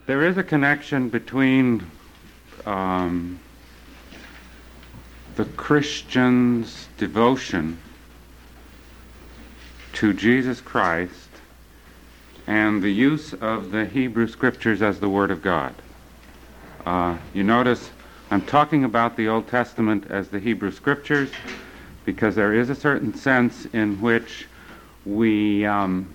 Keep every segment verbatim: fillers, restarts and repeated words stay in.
there is a connection between um, the Christian's devotion to Jesus Christ and the use of the Hebrew Scriptures as the Word of God. Uh, you notice I'm talking about the Old Testament as the Hebrew Scriptures because there is a certain sense in which we um,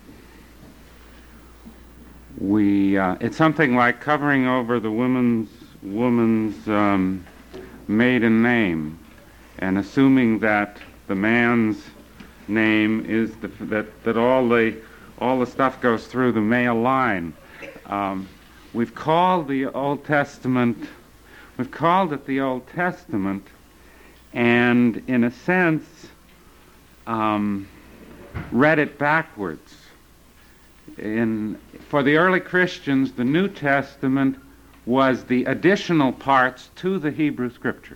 we uh, it's something like covering over the woman's woman's um, maiden name and assuming that the man's name is the, that that all the all the stuff goes through the male line. Um, we've called the Old Testament we've called it the Old Testament, and in a sense um, read it backwards. In for the early Christians, the New Testament was the additional parts to the Hebrew Scriptures.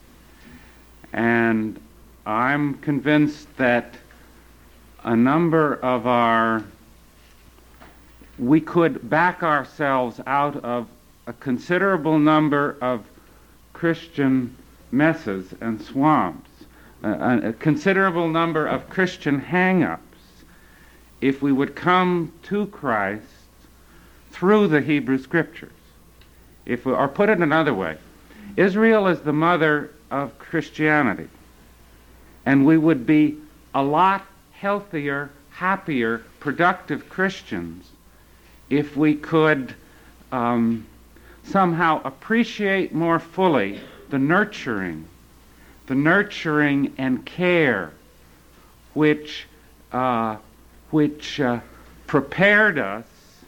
And I'm convinced that a number of our, we could back ourselves out of a considerable number of Christian messes and swamps, a, a considerable number of Christian hang-ups, if we would come to Christ through the Hebrew Scriptures. If we, or put it another way, Israel is the mother of Christianity, and we would be a lot healthier, happier, productive Christians if we could um, somehow appreciate more fully the nurturing, the nurturing and care which uh, which uh, prepared us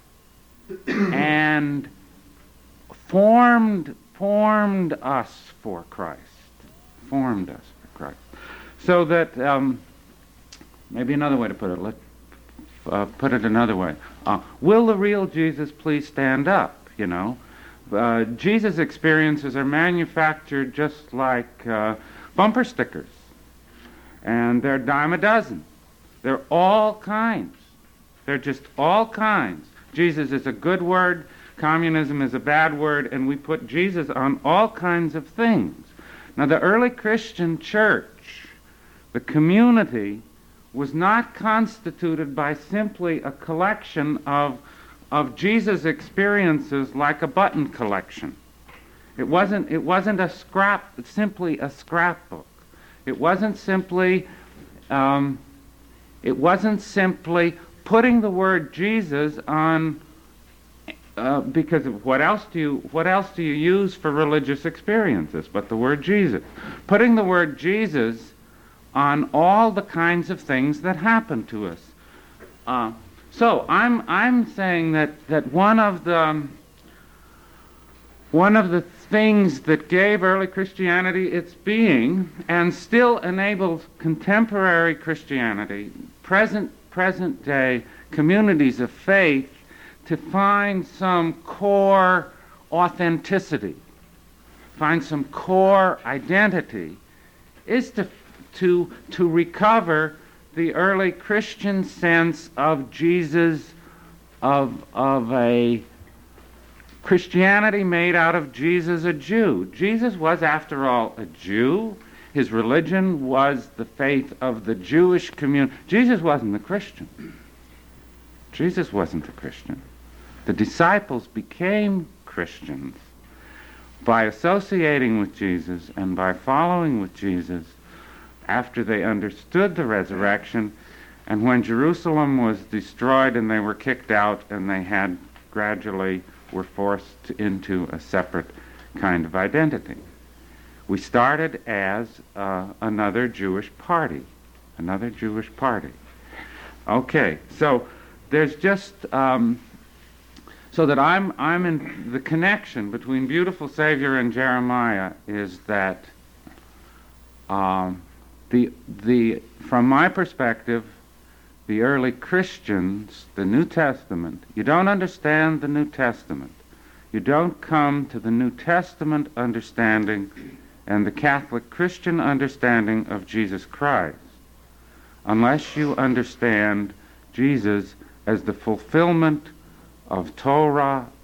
and formed formed us for Christ, formed us for Christ. So that um, maybe another way to put it. Let uh, put it another way. Uh, will the real Jesus please stand up? You know, uh, Jesus' experiences are manufactured just like uh, bumper stickers, and they're a dime a dozen. They're all kinds. They're just all kinds. Jesus is a good word, communism is a bad word, and we put Jesus on all kinds of things. Now, the early Christian church, the community, was not constituted by simply a collection of, of Jesus' experiences like a button collection. It wasn't, it wasn't a scrap, simply a scrapbook. It wasn't simply... Um, It wasn't simply putting the word Jesus on, uh, because of what else do you what else do you use for religious experiences but the word Jesus? Putting the word Jesus on all the kinds of things that happen to us. Uh, so I'm I'm saying that that one of the one of the things that gave early Christianity its being and still enables contemporary Christianity, present present day communities of faith, to find some core authenticity, find some core identity, is to to to recover the early Christian sense of Jesus, of of a Christianity made out of Jesus, a Jew. Jesus was, after all, a Jew. His religion was the faith of the Jewish community. Jesus wasn't a Christian. Jesus wasn't a Christian. The disciples became Christians by associating with Jesus and by following with Jesus after they understood the resurrection, and when Jerusalem was destroyed and they were kicked out and they had gradually were forced into a separate kind of identity. We started as uh, another Jewish party, another Jewish party. Okay, so there's just um, so that I'm I'm in the connection between Beautiful Savior and Jeremiah is that um, the the from my perspective, the early Christians, the New Testament, you don't understand the New Testament. You don't come to the New Testament understanding and the Catholic Christian understanding of Jesus Christ unless you understand Jesus as the fulfillment of Torah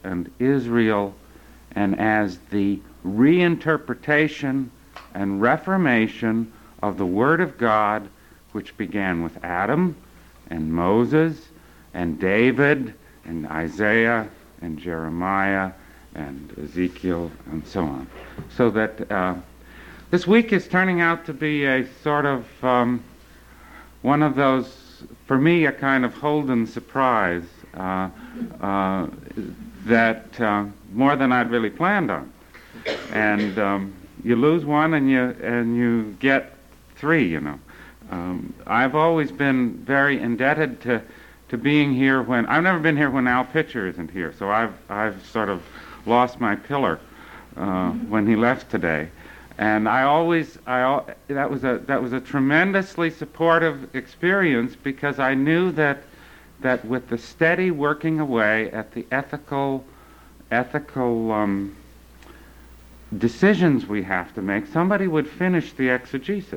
and Israel, and as the reinterpretation and reformation of the Word of God, which began with Adam and Moses and David and Isaiah and Jeremiah and Ezekiel and so on. So that uh, this week is turning out to be a sort of um, one of those, for me, a kind of Holden surprise uh, uh, that uh, more than I'd really planned on. And um, you lose one and you and you get three, you know. Um, I've always been very indebted to to being here when I've never been here when Al Pitcher isn't here. So I've I've sort of lost my pillar uh, when he left today, and I always I al- that was a that was a tremendously supportive experience, because I knew that that with the steady working away at the ethical ethical um, decisions we have to make, somebody would finish the exegesis.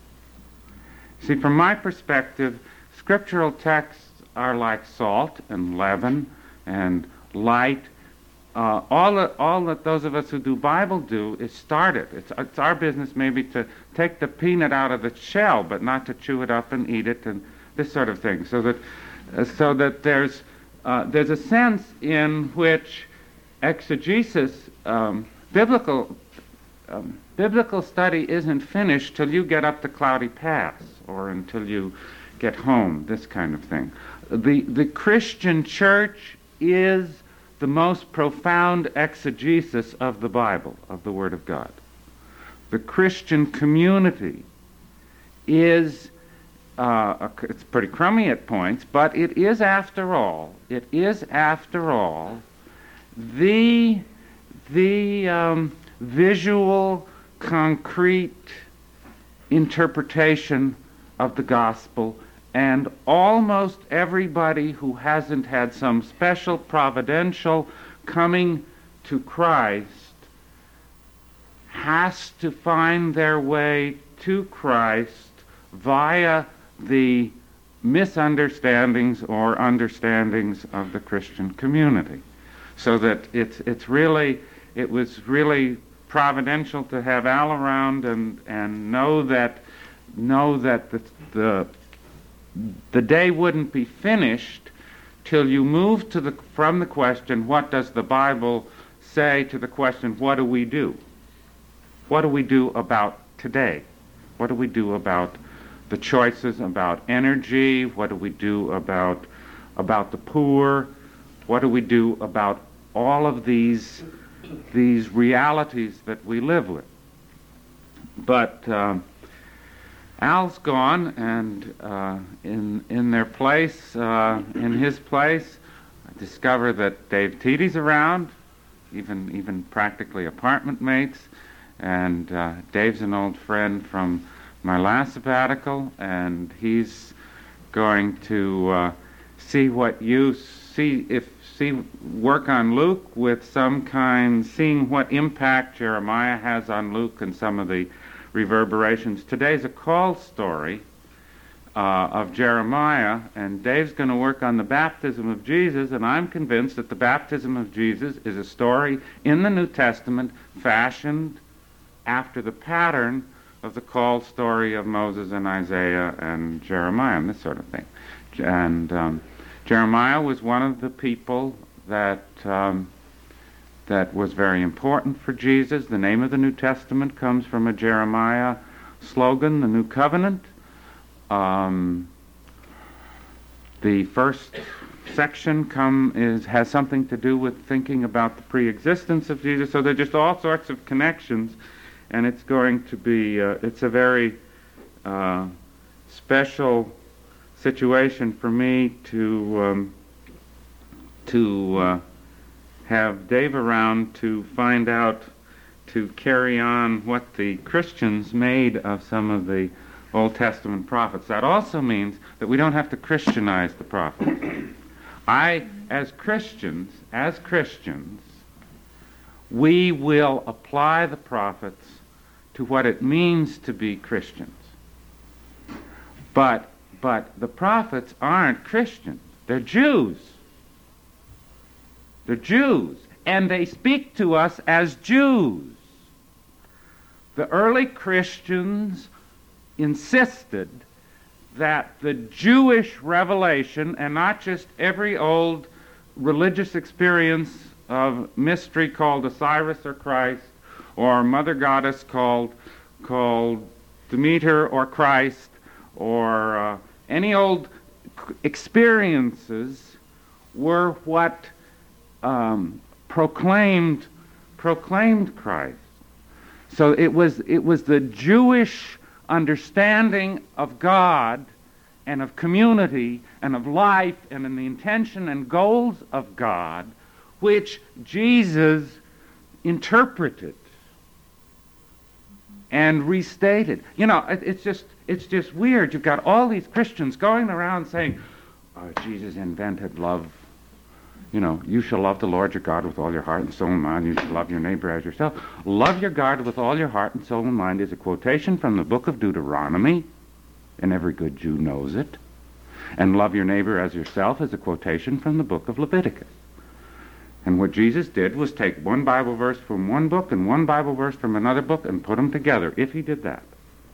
See, from my perspective, scriptural texts are like salt and leaven and light. Uh, all, that, all that those of us who do Bible do is start it. It's, it's our business maybe to take the peanut out of the shell, but not to chew it up and eat it and this sort of thing. So that, uh, so that there's, uh, there's a sense in which exegesis, um, biblical, um, biblical study isn't finished till you get up the Cloudy Pass or until you get home, this kind of thing. The, the Christian church is the most profound exegesis of the Bible, of the Word of God. The Christian community is, uh, it's pretty crummy at points, but it is after all, it is after all, the, the um, visual, concrete interpretation of the gospel. And almost everybody who hasn't had some special providential coming to Christ has to find their way to Christ via the misunderstandings or understandings of the Christian community. So that it's it's really it was really providential to have Al around and and know that know that the the The day wouldn't be finished till you move to the from the question, what does the Bible say, to the question, what do we do? What do we do about today? What do we do about the choices about energy? What do we do about about the poor? What do we do about all of these these realities that we live with? But um, Al's gone, and uh, in in their place, uh, in his place, I discover that Dave Teedy's around, even even practically apartment mates, and uh, Dave's an old friend from my last sabbatical, and he's going to uh, see what you see if see work on Luke with some kind, seeing what impact Jeremiah has on Luke and some of the reverberations. Today's a call story uh, of Jeremiah, and Dave's going to work on the baptism of Jesus, and I'm convinced that the baptism of Jesus is a story in the New Testament fashioned after the pattern of the call story of Moses and Isaiah and Jeremiah and this sort of thing. And um, Jeremiah was one of the people that um, that was very important for Jesus. The name of the New Testament comes from a Jeremiah slogan, the New Covenant. Um, the first section come is has something to do with thinking about the pre-existence of Jesus. So there are just all sorts of connections, and it's going to be, uh, it's a very uh, special situation for me to um, to uh, have Dave around to find out, to carry on what the Christians made of some of the Old Testament prophets. That also means that we don't have to Christianize the prophets. I, as Christians, as Christians, we will apply the prophets to what it means to be Christians. But, but the prophets aren't Christians. They're Jews. They're Jews, and they speak to us as Jews. The early Christians insisted that the Jewish revelation, and not just every old religious experience of mystery called Osiris or Christ, or Mother Goddess called, called Demeter or Christ, or uh, any old experiences, were what um, proclaimed proclaimed Christ. So it was it was the Jewish understanding of God and of community and of life and in the intention and goals of God which Jesus interpreted and restated. You know, it, it's just it's just weird. You've got all these Christians going around saying, oh, Jesus invented love. You know, you shall love the Lord your God with all your heart and soul and mind. You shall love your neighbor as yourself. Love your God with all your heart and soul and mind is a quotation from the book of Deuteronomy, and every good Jew knows it. And love your neighbor as yourself is a quotation from the book of Leviticus. And what Jesus did was take one Bible verse from one book and one Bible verse from another book and put them together, if he did that.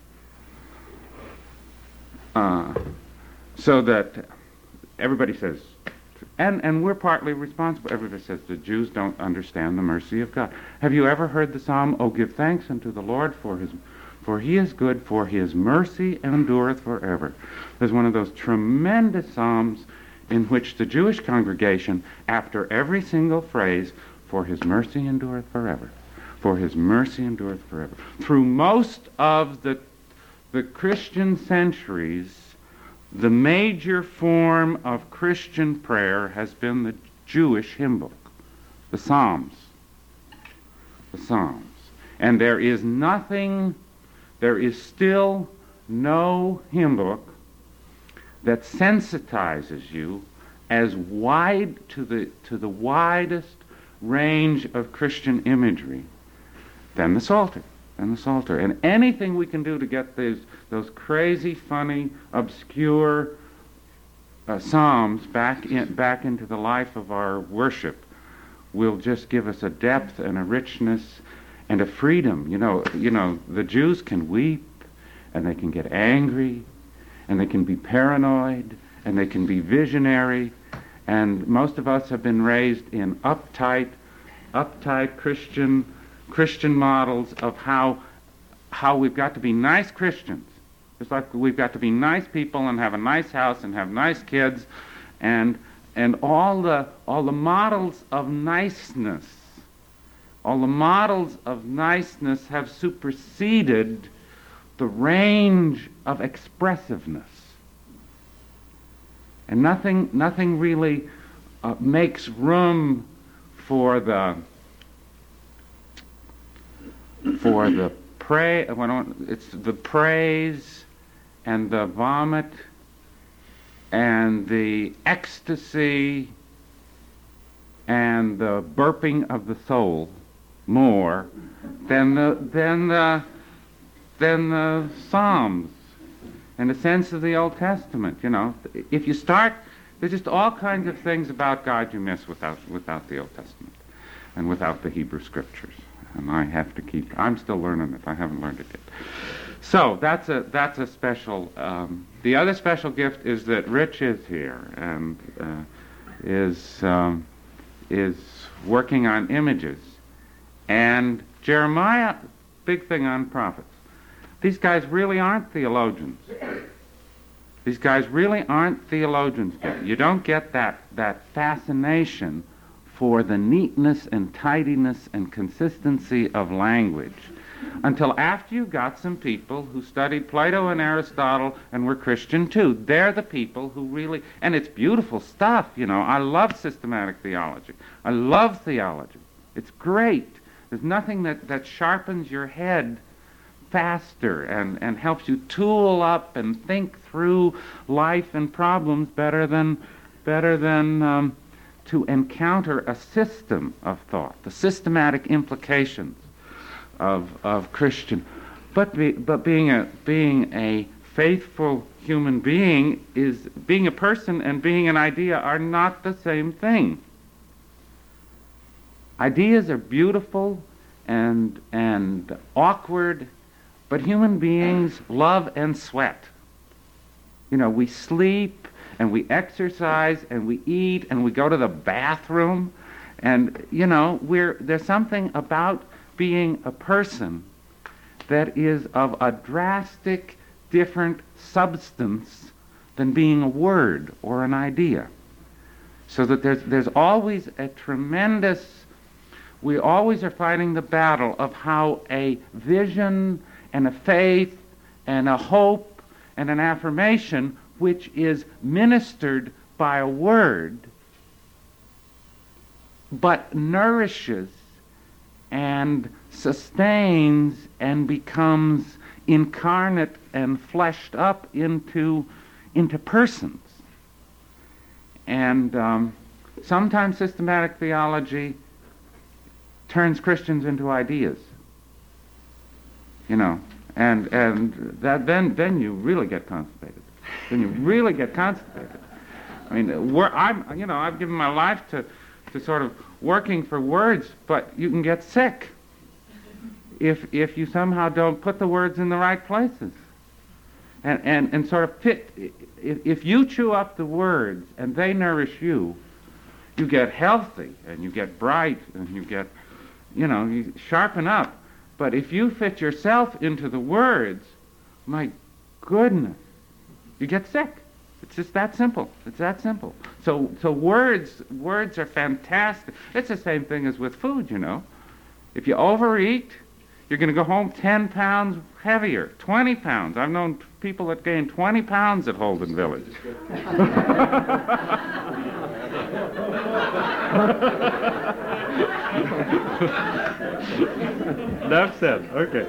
Uh, so that everybody says, And, and we're partly responsible. Everybody says the Jews don't understand the mercy of God. Have you ever heard the psalm, "Oh, give thanks unto the Lord, for his, for he is good, for his mercy endureth forever"? There's one of those tremendous psalms in which the Jewish congregation, after every single phrase, "For his mercy endureth forever, for his mercy endureth forever." Through most of the, the Christian centuries, the major form of Christian prayer has been the Jewish hymn book, the Psalms. The Psalms. And there is nothing, there is still no hymn book that sensitizes you as wide to the to the widest range of Christian imagery than the Psalter. And the Psalter. And anything we can do to get these, those crazy, funny, obscure uh, psalms back in, back into the life of our worship will just give us a depth and a richness and a freedom. You know, you know, the Jews can weep, and they can get angry, and they can be paranoid, and they can be visionary, and most of us have been raised in uptight, uptight Christian Christian models of how how we've got to be nice Christians. It's like we've got to be nice people and have a nice house and have nice kids, and and all the all the models of niceness, all the models of niceness have superseded the range of expressiveness, and nothing nothing really uh, makes room for the for the pray, it's the praise and the vomit and the ecstasy and the burping of the soul more than the than the than the Psalms and the sense of the Old Testament. You know, if you start, there's just all kinds of things about God you miss without without the Old Testament and without the Hebrew Scriptures. And I have to keep, I'm still learning it. I haven't learned it yet. So that's a that's a special, um, the other special gift is that Rich is here and uh, is, um, is working on images. And Jeremiah, big thing on prophets. These guys really aren't theologians. These guys really aren't theologians yet. You don't get that, that fascination for the neatness and tidiness and consistency of language until after you got some people who studied Plato and Aristotle and were Christian too. They're the people who really, and it's beautiful stuff, you know. I love systematic theology. I love theology. It's great. There's nothing that, that sharpens your head faster and, and helps you tool up and think through life and problems better than, better than, um, to encounter a system of thought, the systematic implications of of Christian. But be, but being a being a faithful human being is being a person and being an idea are not the same thing. Ideas are beautiful and, and awkward, but human beings love and sweat. You know, we sleep and we exercise and we eat and we go to the bathroom, and, you know, we're, there's something about being a person that is of a drastic, different substance than being a word or an idea. So that there's, there's always a tremendous, we always are fighting the battle of how a vision and a faith and a hope and an affirmation, which is ministered by a word, but nourishes and sustains and becomes incarnate and fleshed up into, into persons. And um, sometimes systematic theology turns Christians into ideas, you know, and and that then then you really get constipated. Then you really get constipated. I mean, we're, I'm you know I've given my life to to sort of working for words, but you can get sick if if you somehow don't put the words in the right places, and and and sort of fit. If, if you chew up the words and they nourish you, you get healthy and you get bright and you get, you know, you sharpen up. But if you fit yourself into the words, my goodness, you get sick. It's just that simple. It's that simple. So so words words are fantastic. It's the same thing as with food, you know. If you overeat, you're going to go home ten pounds heavier, twenty pounds. I've known people that gain twenty pounds at Holden Village. Enough said. Okay.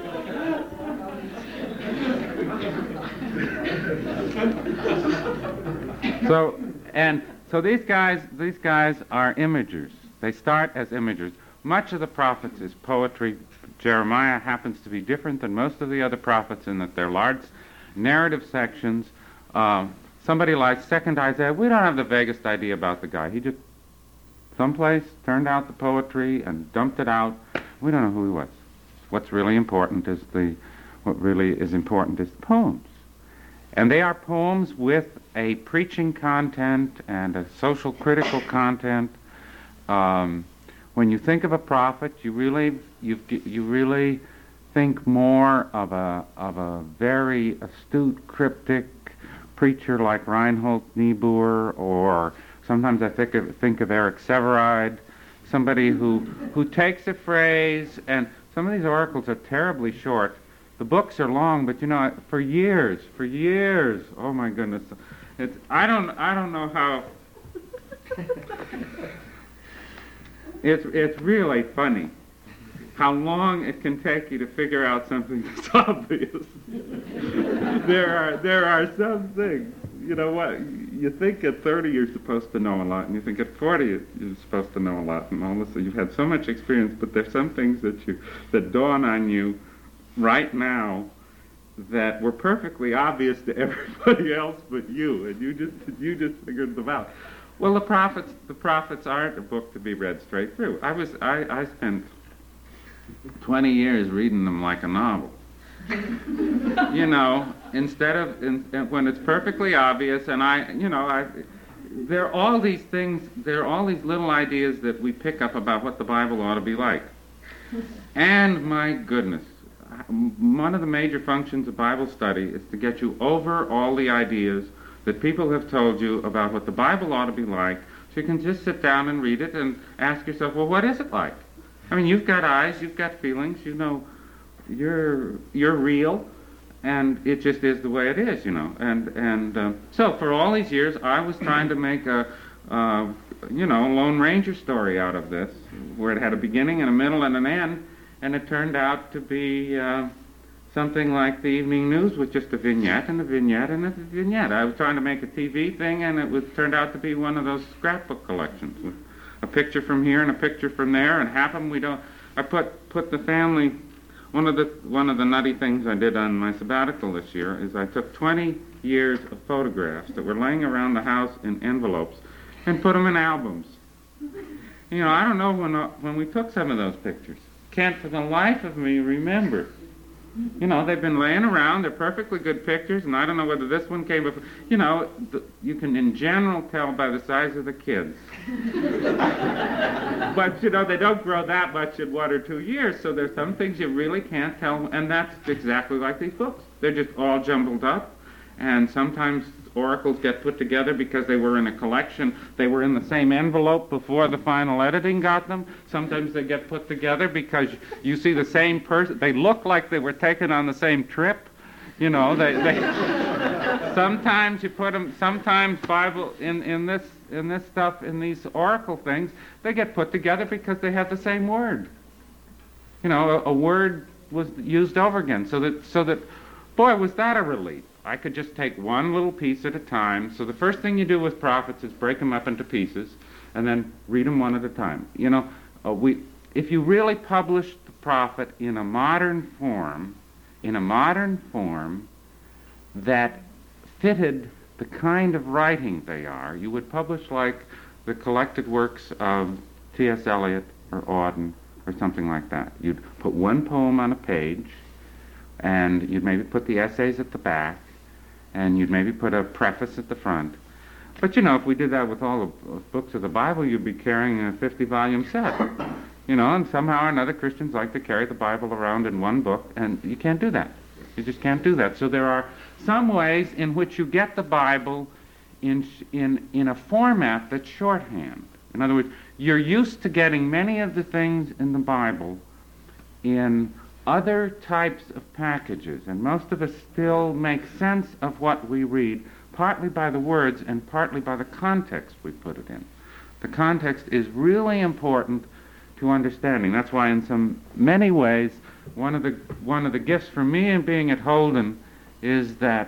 So and so these guys these guys are imagers. They start as imagers. Much of the prophets is poetry. Jeremiah happens to be different than most of the other prophets in that they're large narrative sections. Um, somebody like Second Isaiah, we don't have the vaguest idea about the guy. He just someplace turned out the poetry and dumped it out. We don't know who he was. What's really important is the what really is important is the poems. And they are poems with a preaching content and a social critical content. Um, when you think of a prophet, you really you you really think more of a of a very astute, cryptic preacher like Reinhold Niebuhr, or sometimes I think of think of Eric Sevareid, somebody who who takes a phrase, and some of these oracles are terribly short. The books are long, but you know, for years, for years, oh my goodness, it's I don't I don't know how. It's it's really funny how long it can take you to figure out something that's obvious. there are there are some things, you know what, you think at thirty you're supposed to know a lot, and you think at forty you're supposed to know a lot, and all of a sudden you've had so much experience, but there's some things that you that dawn on you right now that were perfectly obvious to everybody else but you, and you just you just figured them out. Well, the prophets the prophets aren't a book to be read straight through. I was I, I spent twenty years reading them like a novel. You know, instead of in, when it's perfectly obvious, and I, you know, I, there are all these things, there are all these little ideas that we pick up about what the Bible ought to be like. And my goodness, one of the major functions of Bible study is to get you over all the ideas that people have told you about what the Bible ought to be like, so you can just sit down and read it and ask yourself, well, what is it like? I mean, you've got eyes, you've got feelings, you know, you're you're real, and it just is the way it is, you know. And and uh, so for all these years, I was trying to make a, uh, you know, Lone Ranger story out of this, where it had a beginning and a middle and an end, and it turned out to be uh, something like the evening news with just a vignette and a vignette and a vignette. I was trying to make a T V thing, and it was turned out to be one of those scrapbook collections with a picture from here and a picture from there, and half of them we don't. I put put the family. One of the one of the nutty things I did on my sabbatical this year is I took twenty years of photographs that were laying around the house in envelopes and put them in albums. You know, I don't know when uh, when we took some of those pictures. Can't for the life of me remember. You know, they've been laying around. They're perfectly good pictures, and I don't know whether this one came before. You know, the, you can in general tell by the size of the kids. But, you know, they don't grow that much in one or two years, so there's some things you really can't tell, and that's exactly like these books. They're just all jumbled up, and sometimes oracles get put together because they were in a collection. They were in the same envelope before the final editing got them. Sometimes they get put together because you see the same person. They look like they were taken on the same trip. You know, they, they sometimes you put them, sometimes Bible, in, in this in this stuff, in these oracle things, they get put together because they have the same word. You know, a, a word was used over again, so that, so that, boy, was that a relief. I could just take one little piece at a time. So the first thing you do with prophets is break them up into pieces and then read them one at a time. You know, uh, we, if you really published the prophet in a modern form, in a modern form that fitted the kind of writing they are, you would publish like the collected works of T S Eliot or Auden or something like that. You'd put one poem on a page, and you'd maybe put the essays at the back, and you'd maybe put a preface at the front. But, you know, if we did that with all the books of the Bible, you'd be carrying a fifty-volume set. You know, and somehow or another Christians like to carry the Bible around in one book, and you can't do that. You just can't do that. So there are some ways in which you get the Bible in, in, in a format that's shorthand. In other words, you're used to getting many of the things in the Bible in other types of packages, and most of us still make sense of what we read, partly by the words and partly by the context we put it in. The context is really important to understanding. That's why in some many ways, one of the one of the gifts for me in being at Holden is that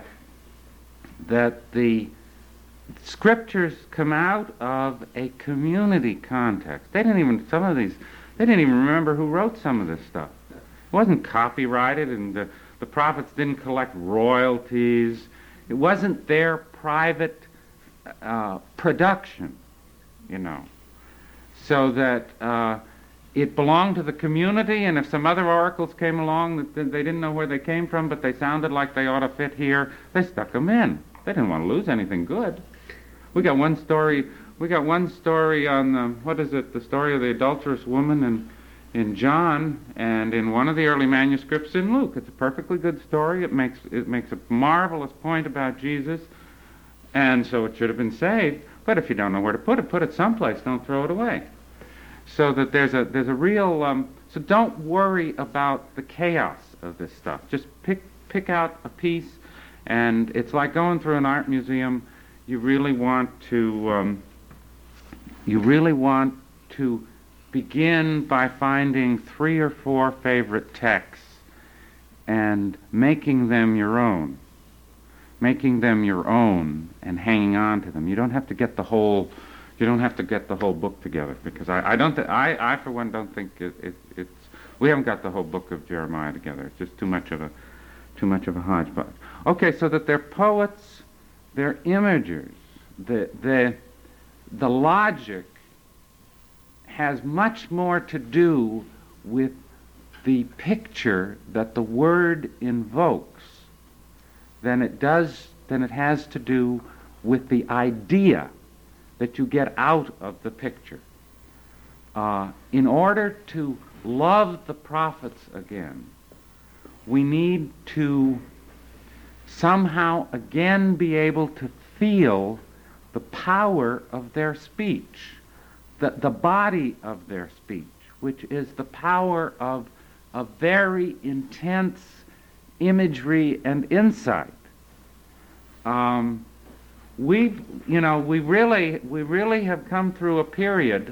that the scriptures come out of a community context. They didn't even, some of these, they didn't even remember who wrote some of this stuff. It wasn't copyrighted, and the, the prophets didn't collect royalties. It wasn't their private uh, production, you know. So that uh, it belonged to the community, and if some other oracles came along that they didn't know where they came from, but they sounded like they ought to fit here, they stuck them in. They didn't want to lose anything good. We got one story, we got one story on, the, what is it, the story of the adulterous woman in in John, and in one of the early manuscripts in Luke. It's a perfectly good story. It makes it makes a marvelous point about Jesus, and so it should have been saved. But if you don't know where to put it, put it someplace. Don't throw it away. So that there's a there's a real. Um, so don't worry about the chaos of this stuff. Just pick pick out a piece, and it's like going through an art museum. You really want to. Um, you really want to. Begin by finding three or four favorite texts and making them your own. Making them your own and hanging on to them. You don't have to get the whole, you don't have to get the whole book together, because I, I don't, th- I, I for one don't think it, it, it's, we haven't got the whole book of Jeremiah together. It's just too much of a, too much of a hodgepodge. Okay, so that they're poets, they're imagers, the, the, the logic has much more to do with the picture that the word invokes than it does than it has to do with the idea that you get out of the picture. Uh, in order to love the prophets again, we need to somehow again be able to feel the power of their speech. The, the body of their speech, which is the power of a very intense imagery and insight. Um, we've, you know, we really, we really have come through a period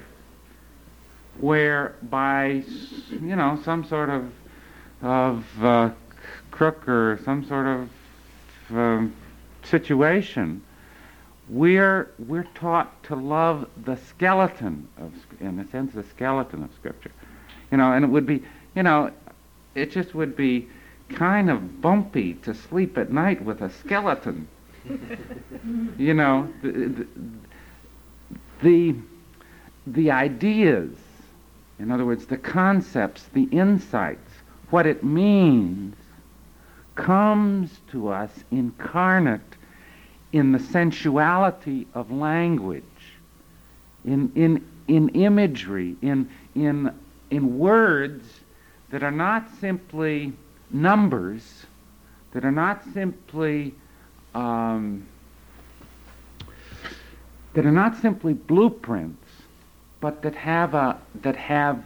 where, by, you know, some sort of of uh, crook or some sort of um, situation, We're we're taught to love the skeleton of, in a sense, the skeleton of Scripture, you know. And it would be, you know, it just would be kind of bumpy to sleep at night with a skeleton, you know. The, the, the the ideas, in other words, the concepts, the insights, what it means, comes to us incarnate in the sensuality of language, in in in imagery, in in in words that are not simply numbers, that are not simply um, that are not simply blueprints, but that have a that have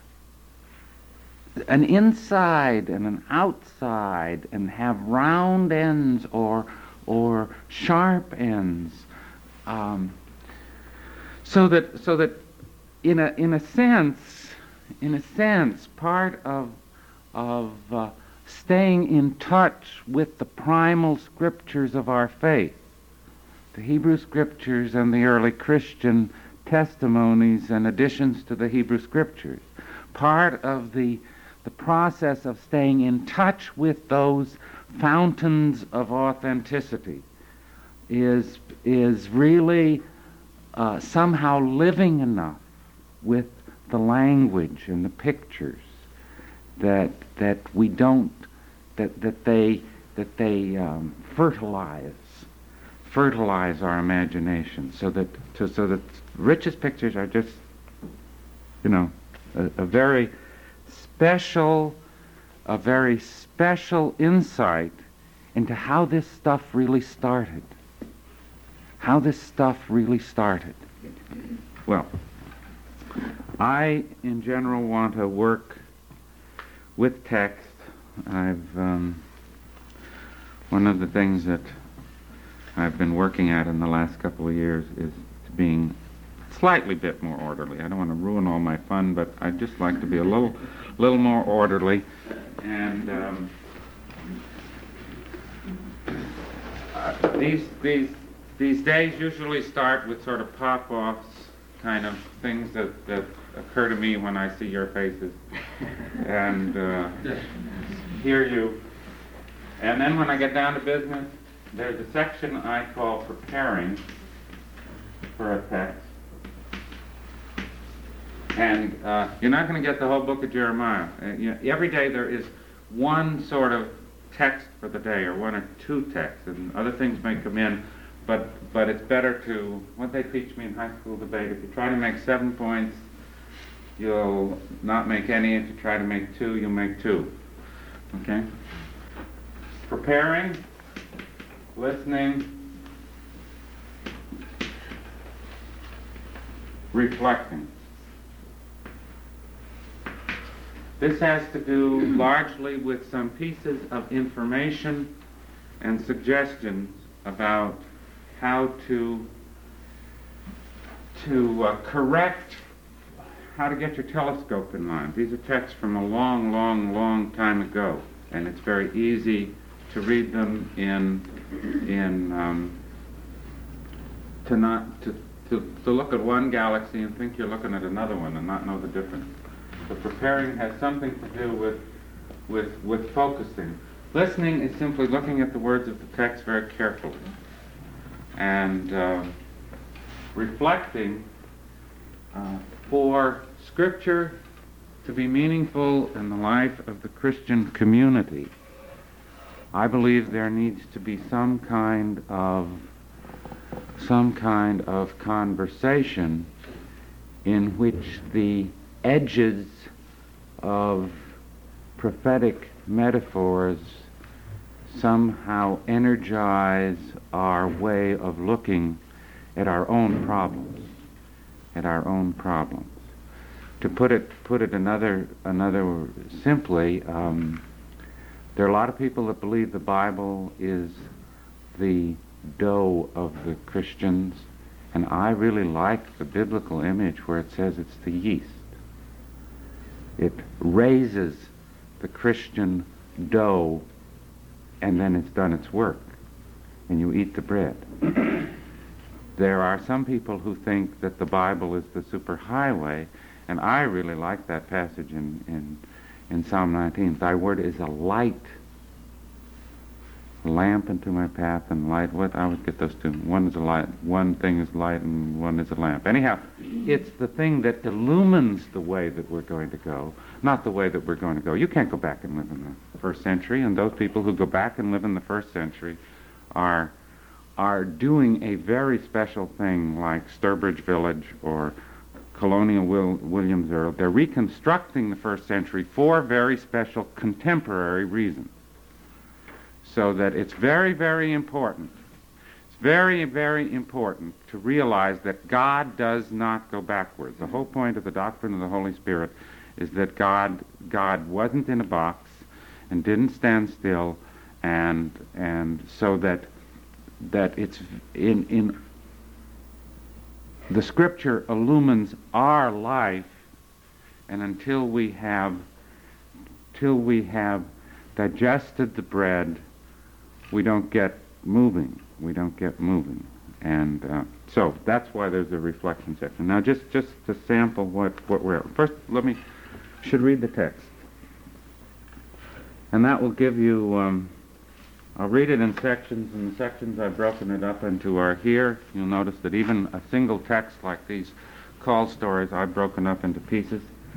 an inside and an outside, and have round ends or or sharp ends, um, so that so that in a in a sense, in a sense, part of of uh, staying in touch with the primal scriptures of our faith, the Hebrew scriptures and the early Christian testimonies and additions to the Hebrew scriptures, part of the the process of staying in touch with those fountains of authenticity is is really uh, somehow living enough with the language and the pictures that that we don't that that they that they um, fertilize fertilize our imagination, so that to, so that richest pictures are just, you know, a, a very special a very special insight into how this stuff really started. How this stuff really started. Well, I, in general, want to work with text. I've, um, one of the things that I've been working at in the last couple of years is to being slightly bit more orderly. I don't want to ruin all my fun, but I'd just like to be a little, little more orderly. And um, uh, these these these days usually start with sort of pop-offs, kind of things that, that occur to me when I see your faces and uh, hear you. And then when I get down to business, there's a section I call preparing for a text. And uh, you're not going to get the whole book of Jeremiah. Uh, you know, every day there is one sort of text for the day, or one or two texts, and other things may come in, but but it's better to, what they teach me in high school debate, if you try to make seven points, you'll not make any. If you try to make two, you'll make two. Okay? Preparing, listening, reflecting. This has to do largely with some pieces of information and suggestions about how to to uh, correct, how to get your telescope in line. These are texts from a long, long, long time ago, and it's very easy to read them in in um, to not to, to to look at one galaxy and think you're looking at another one and not know the difference. So preparing has something to do with, with, with focusing. Listening is simply looking at the words of the text very carefully. And uh, reflecting, uh, for Scripture to be meaningful in the life of the Christian community, I believe there needs to be some kind of some kind of conversation in which the edges of prophetic metaphors somehow energize our way of looking at our own problems, at our own problems. To put it put it another another simply, um, there are a lot of people that believe the Bible is the dough of the Christians, and I really like the biblical image where it says it's the yeast. It raises the Christian dough, and then it's done its work, and you eat the bread. There are some people who think that the Bible is the superhighway, and I really like that passage in, in, in Psalm nineteen. Thy word is a light lamp into my path and light. What? I always get those two. One is a light. One thing is light, and one is a lamp. Anyhow, it's the thing that illumines the way that we're going to go, not the way that we're going to go. You can't go back and live in the first century, and those people who go back and live in the first century are are doing a very special thing, like Sturbridge Village or Colonial Will, Williams Earl. They're reconstructing the first century for very special contemporary reasons. So that it's very, very important. It's very, very important to realize that God does not go backwards. The whole point of the doctrine of the Holy Spirit is that God God wasn't in a box and didn't stand still, and and so that that it's in in the Scripture illumines our life, and until we have till we have digested the bread, we don't get moving. We don't get moving. And uh, so that's why there's a reflection section. Now just, just to sample what, what we're... First, let me... should read the text. And that will give you... Um, I'll read it in sections, and the sections I've broken it up into are here. You'll notice that even a single text like these call stories, I've broken up into pieces.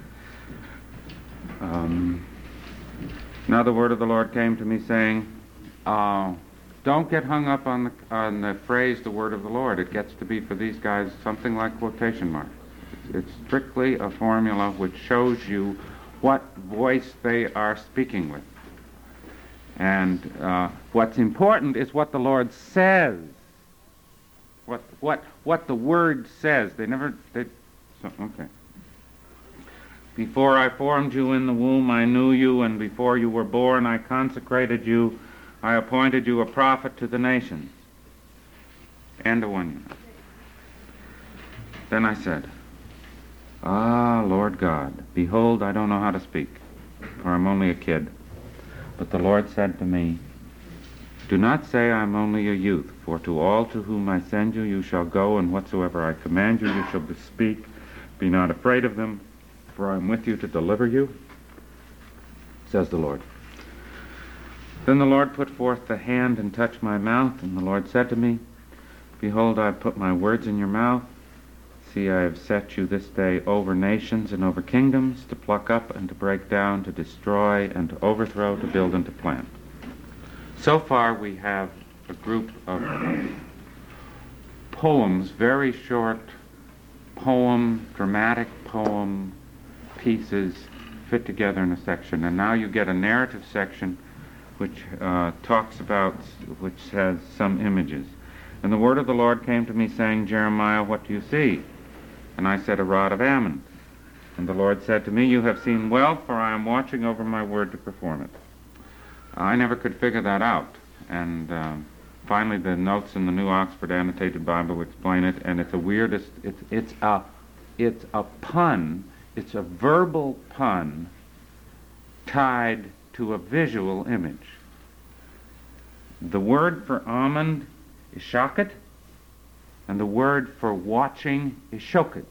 Um, now the word of the Lord came to me saying... Uh, don't get hung up on the, on the phrase, the word of the Lord. It gets to be for these guys something like quotation marks. It's, it's strictly a formula which shows you what voice they are speaking with. And uh, what's important is what the Lord says. What, what, what the word says. They never... They, so, okay. Before I formed you in the womb, I knew you, and before you were born, I consecrated you. I appointed you a prophet to the nations. End of one unit. Then I said, Ah, Lord God, behold, I don't know how to speak, for I'm only a kid. But the Lord said to me, Do not say I'm only a youth, for to all to whom I send you, you shall go, and whatsoever I command you, you shall speak. Be not afraid of them, for I am with you to deliver you, says the Lord. Then the Lord put forth the hand and touched my mouth, and the Lord said to me, Behold, I have put my words in your mouth. See, I have set you this day over nations and over kingdoms, to pluck up and to break down, to destroy and to overthrow, to build and to plant. So far we have a group of poems, very short poem, dramatic poem pieces fit together in a section. And now you get a narrative section which uh, talks about, which has some images. And the word of the Lord came to me, saying, Jeremiah, what do you see? And I said, a rod of Ammon. And the Lord said to me, You have seen well, for I am watching over my word to perform it. I never could figure that out. And uh, finally the notes in the New Oxford Annotated Bible explain it, and it's a weirdest, it's, it's, a, it's a pun, it's a verbal pun tied to a visual image. The word for almond is shaket, and the word for watching is shoked.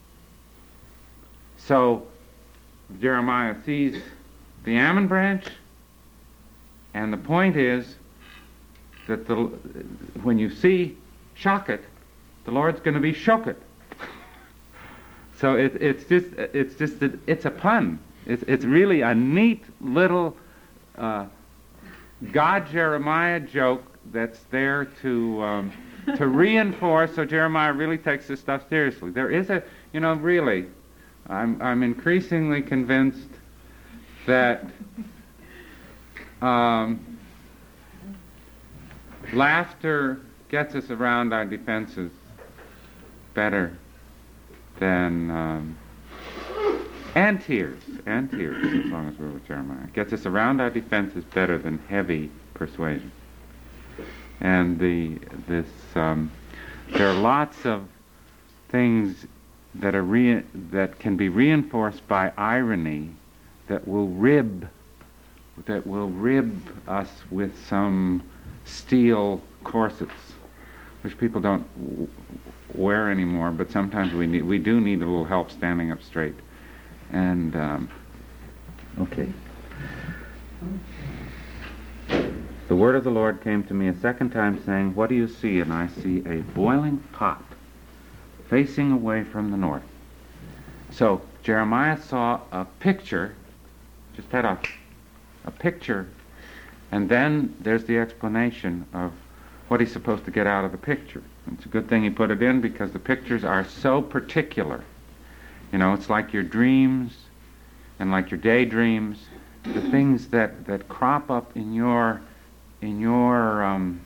So Jeremiah sees the almond branch, and the point is that the, when you see shaket, the Lord's going to be shoked. So it, it's just it's just a, it's a pun. It's, it's really a neat little uh, God Jeremiah joke that's there to um, to reinforce. So Jeremiah really takes this stuff seriously. There is a, you know, really, I'm I'm increasingly convinced that um, laughter gets us around our defenses better than. Um, And tears, and tears, as long as we're with Jeremiah. Gets us around our defenses better than heavy persuasion. And the this um, there are lots of things that are re- that can be reinforced by irony that will rib that will rib us with some steel corsets, which people don't w- wear anymore. But sometimes we need we do need a little help standing up straight. And, um, okay. The word of the Lord came to me a second time, saying, What do you see? And I see a boiling pot facing away from the north. So Jeremiah saw a picture, just had a, a picture, and then there's the explanation of what he's supposed to get out of the picture. It's a good thing he put it in, because the pictures are so particular. You know, it's like your dreams and like your daydreams, the things that, that crop up in your in your um,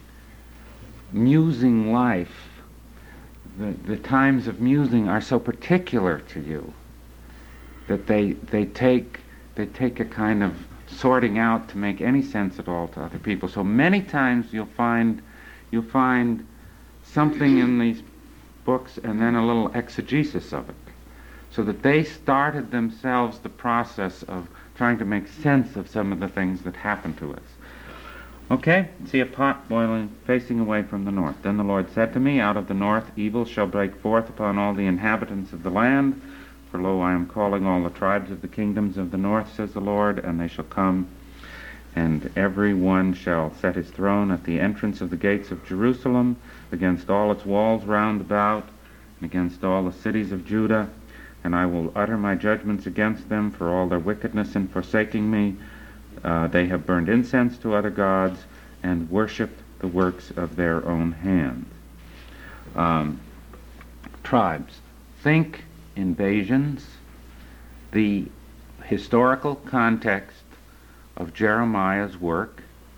musing life. The, the times of musing are so particular to you that they they take they take a kind of sorting out to make any sense at all to other people. So many times you'll find you'll find something in these books and then a little exegesis of it, so that they started themselves the process of trying to make sense of some of the things that happen to us. Okay, see a pot boiling, facing away from the north. Then the Lord said to me, Out of the north evil shall break forth upon all the inhabitants of the land. For lo, I am calling all the tribes of the kingdoms of the north, says the Lord, and they shall come, and every one shall set his throne at the entrance of the gates of Jerusalem, against all its walls round about, and against all the cities of Judah. And I will utter my judgments against them for all their wickedness in forsaking me. Uh, they have burned incense to other gods and worshipped the works of their own hands. Um, tribes. Think invasions. The historical context of Jeremiah's work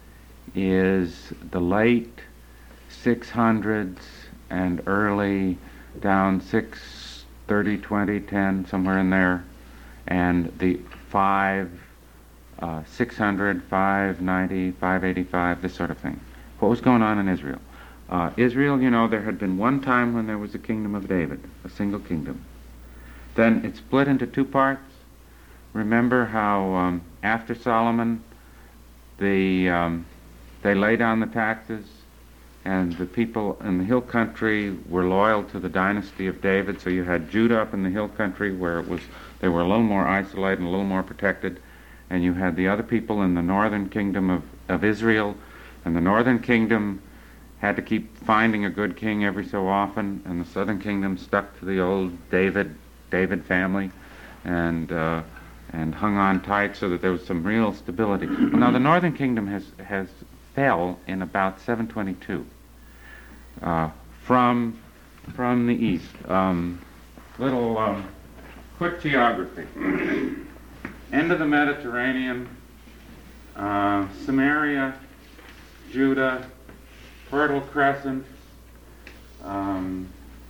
is the late six hundreds and early down six thirty, twenty, ten, somewhere in there, and the five Uh, six hundred, five ninety, five eighty-five, this sort of thing. What was going on in Israel? Uh, Israel, you know, there had been one time when there was a kingdom of David, a single kingdom. Then it split into two parts. Remember how um, after Solomon, the, um, they laid down the taxes, and the people in the hill country were loyal to the dynasty of David, so you had Judah up in the hill country where it was they were a little more isolated and a little more protected. And you had the other people in the northern kingdom of, of Israel, and the northern kingdom had to keep finding a good king every so often, and the southern kingdom stuck to the old David David family, and uh, and hung on tight so that there was some real stability. Well, now the northern kingdom has has fell in about seven twenty-two uh, from from the east. Um, little um, quick geography. End of the Mediterranean, uh, Samaria, Judah, Fertile Crescent, um,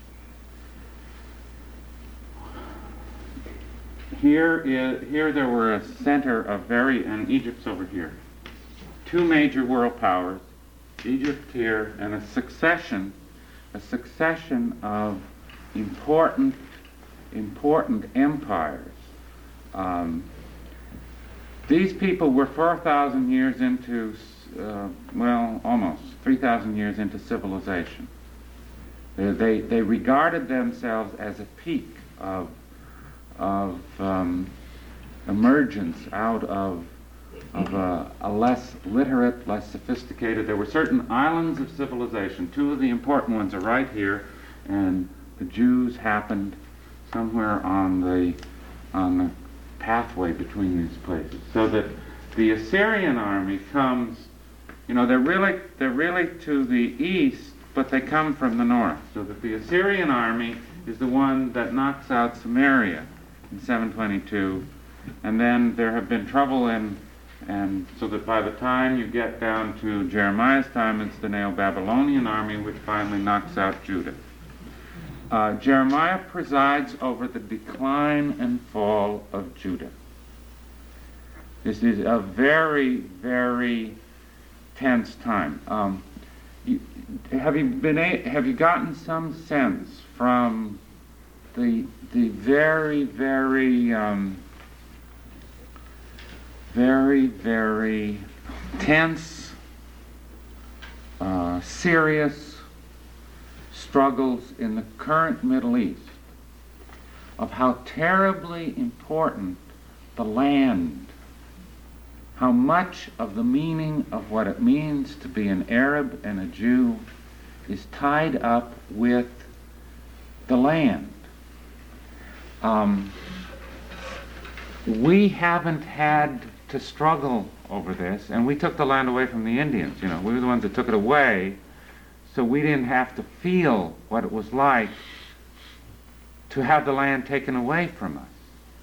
here is here there were a center of very, and Egypt's over here, two major world powers, Egypt here, and a succession, a succession of important, important empires. Um, These people were four thousand years into, uh, well, almost three thousand years into civilization. They, they, they regarded themselves as a peak of, of um, emergence out of, of a, a less literate, less sophisticated. There were certain islands of civilization. Two of the important ones are right here, and the Jews happened somewhere on the, on the pathway between these places, so that the Assyrian army comes, you know, they're really they're really to the east, but they come from the north, so that the Assyrian army is the one that knocks out Samaria in seven twenty-two, and then there have been trouble in, and so that by the time you get down to Jeremiah's time, it's the Neo-Babylonian army which finally knocks out Judah. Uh, Jeremiah presides over the decline and fall of Judah. This is a very, very tense time. Um, you, have you been a, have you gotten some sense from the the very, very, um, very, very tense, uh, serious struggles in the current Middle East, of how terribly important the land how much of the meaning of what it means to be an Arab and a Jew is tied up with the land. Um, we haven't had to struggle over this, and we took the land away from the Indians. You know, we were the ones that took it away, so we didn't have to feel what it was like to have the land taken away from us.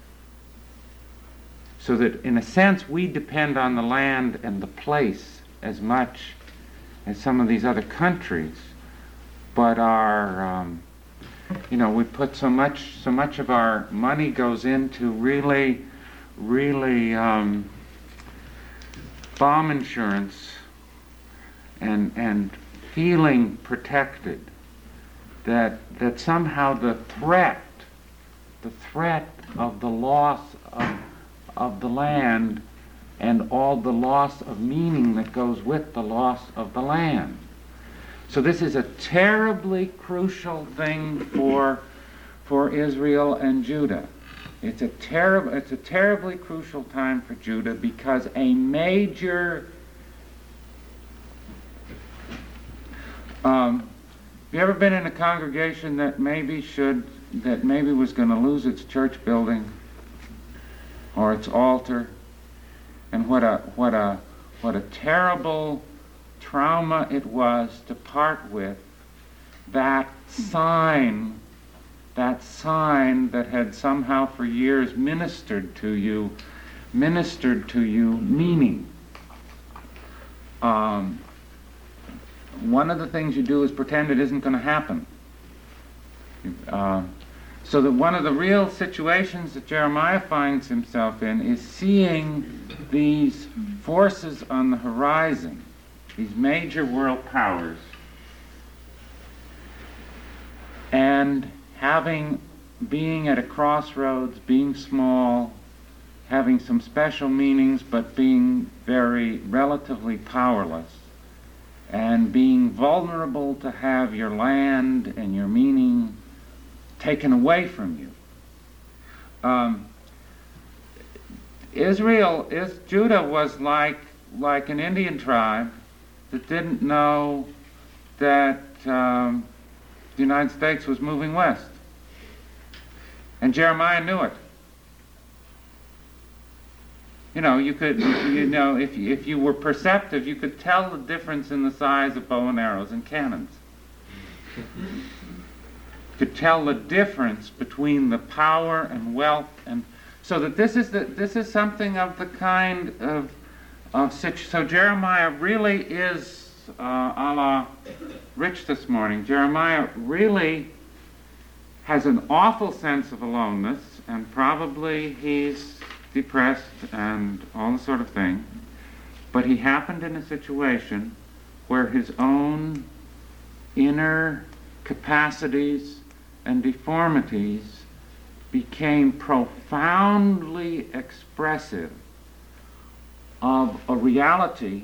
So that, in a sense, we depend on the land and the place as much as some of these other countries, but our, um, you know, we put so much, so much of our money goes into really, really um, bomb insurance and and feeling protected, that that somehow the threat, the threat of the loss of of the land and all the loss of meaning that goes with the loss of the land. So this is a terribly crucial thing for for Israel and Judah. It's a terrible it's a terribly crucial time for Judah, because a major um, have you ever been in a congregation that maybe should that maybe was going to lose its church building or its altar, and what a what a what a terrible trauma it was to part with that sign, that sign that had somehow for years ministered to you, ministered to you meaning. Um, one of the things you do is pretend it isn't going to happen. Uh, So that one of the real situations that Jeremiah finds himself in is seeing these forces on the horizon, these major world powers, and having, being at a crossroads, being small, having some special meanings, but being very relatively powerless, and being vulnerable to have your land and your meaning taken away from you. Um, Israel, is, Judah was like like an Indian tribe that didn't know that um, the United States was moving west, and Jeremiah knew it. You know, you could, you know, if if you were perceptive, you could tell the difference in the size of bow and arrows and cannons. Could tell the difference between the power and wealth, and so that this is the, this is something of the kind of of such. So Jeremiah really is uh, a la Rich this morning. Jeremiah really has an awful sense of aloneness, and probably he's depressed and all the sort of thing. But he happened in a situation where his own inner capacities and deformities became profoundly expressive of a reality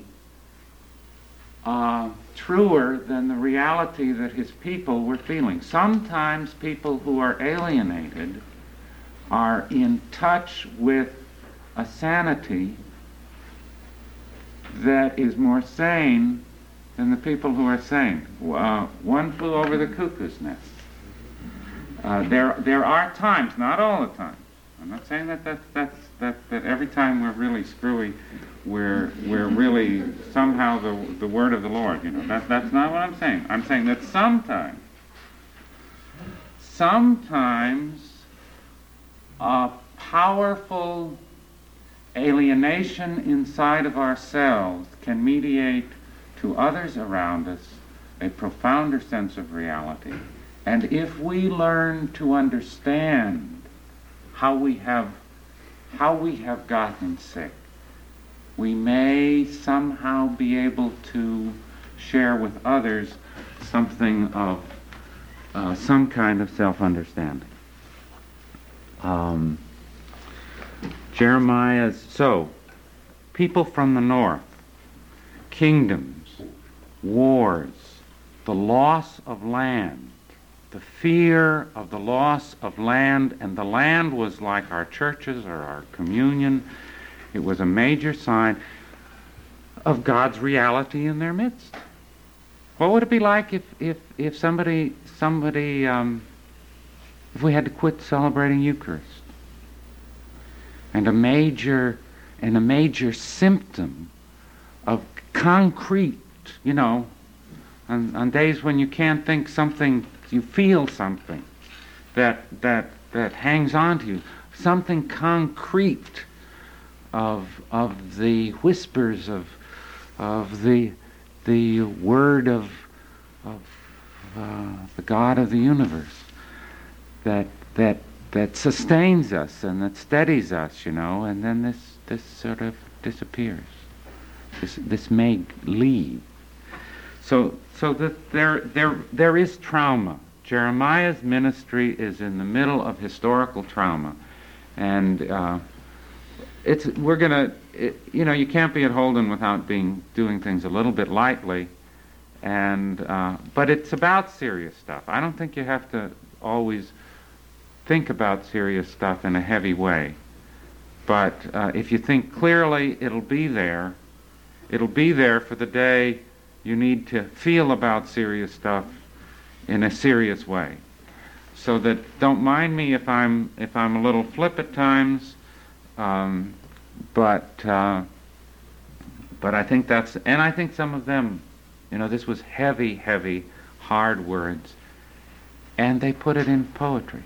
uh, truer than the reality that his people were feeling. Sometimes people who are alienated are in touch with a sanity that is more sane than the people who are sane. Uh, one flew over the cuckoo's nest. Uh, there, there are times, not all the time. I'm not saying that that that's, that that every time we're really screwy, we're we're really somehow the the word of the Lord. You know, that that's not what I'm saying. I'm saying that sometimes, sometimes, a powerful alienation inside of ourselves can mediate to others around us a profounder sense of reality. And if we learn to understand how we have how we have gotten sick, we may somehow be able to share with others something of uh, some kind of self-understanding. Um, Jeremiah's, so, people from the north, kingdoms, wars, the loss of land, the fear of the loss of land, and the land was like our churches or our communion, It was a major sign of God's reality in their midst. What would it be like if, if, if somebody, somebody, um, if we had to quit celebrating Eucharist? And a major, and a major symptom of concrete, you know, on, on days when you can't think something, you feel something that, that, that hangs on to you, something concrete of, of the whispers of, of the, the word of, of uh, the God of the universe that, that, that sustains us and that steadies us, you know, and then this, this sort of disappears. This, this may leave. So, so that there, there, there is trauma. Jeremiah's ministry is in the middle of historical trauma, and uh, it's we're gonna, it, you know, you can't be at Holden without being doing things a little bit lightly, and uh, but it's about serious stuff. I don't think you have to always think about serious stuff in a heavy way, but uh, if you think clearly, it'll be there. It'll be there for the day you need to feel about serious stuff in a serious way. So that don't mind me if I'm if I'm a little flip at times, um, but uh, but I think that's, and I think some of them, you know, this was heavy, heavy, hard words, and they put it in poetry.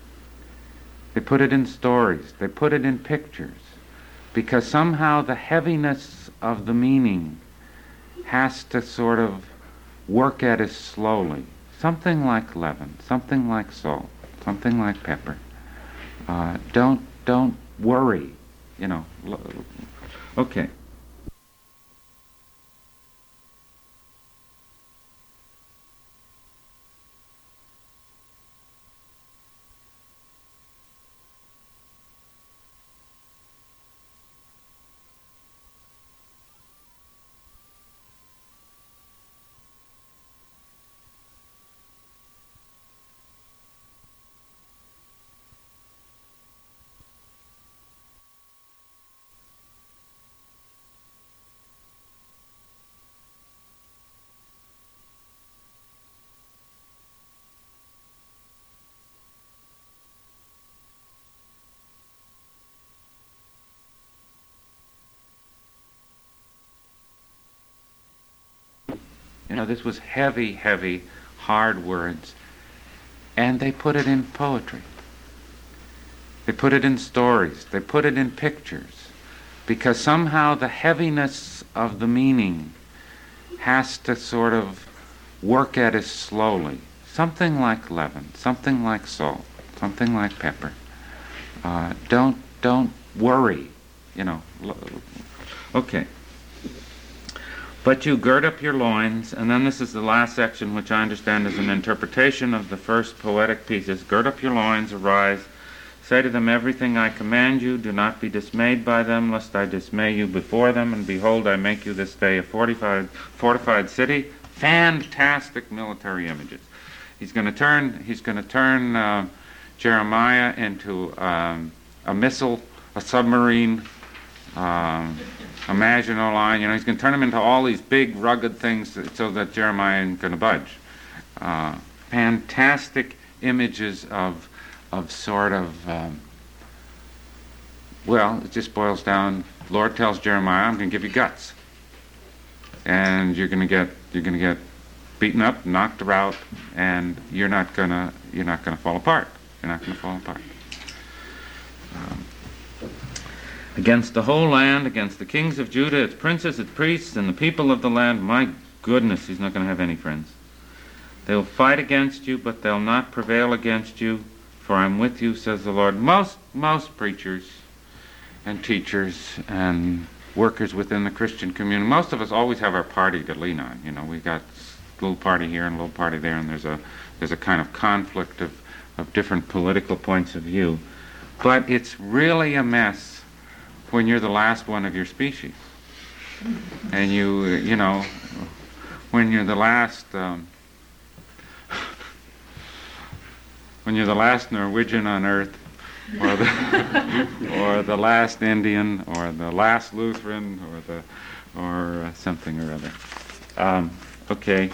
They put it in stories. They put it in pictures, because somehow the heaviness of the meaning has to sort of work at us slowly. Something like leaven, something like salt, something like pepper. Uh, don't don't worry, you know. Okay. You know, this was heavy, heavy, hard words, and they put it in poetry. They put it in stories. They put it in pictures, because somehow the heaviness of the meaning has to sort of work at us slowly. Something like leaven, something like salt, something like pepper. Uh, don't don't worry, you know. Okay. But you gird up your loins, and then this is the last section, which I understand is an interpretation of the first poetic pieces. Gird up your loins, arise, say to them everything I command you, do not be dismayed by them, lest I dismay you before them, and behold, I make you this day a fortified, fortified city. Fantastic military images. He's going to turn, he's going to turn uh, Jeremiah into um, a missile, a submarine, um, a Maginot Line. You know, he's going to turn him into all these big, rugged things so that Jeremiah isn't going to budge. Uh, fantastic images of, of sort of, um, well, it just boils down. Lord tells Jeremiah, "I'm going to give you guts, and you're going to get, you're going to get beaten up, knocked out, and you're not going to, you're not going to fall apart. You're not going to fall apart." Um, Against the whole land, against the kings of Judah, its princes, its priests, and the people of the land. My goodness, he's not going to have any friends. They will fight against you, but they'll not prevail against you, for I'm with you, says the Lord. Most, most preachers and teachers and workers within the Christian community, most of us always have our party to lean on. You know, we got a little party here and a little party there, and there's a there's a kind of conflict of, of different political points of view. But it's really a mess when you're the last one of your species, and you, you know, when you're the last, um, when you're the last Norwegian on Earth, or the, or the last Indian, or the last Lutheran, or the, or uh, something or other. Um, okay.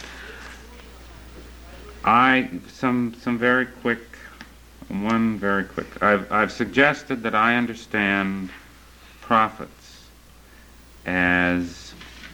I some some very quick, one very quick. I've I've suggested that I understand prophets as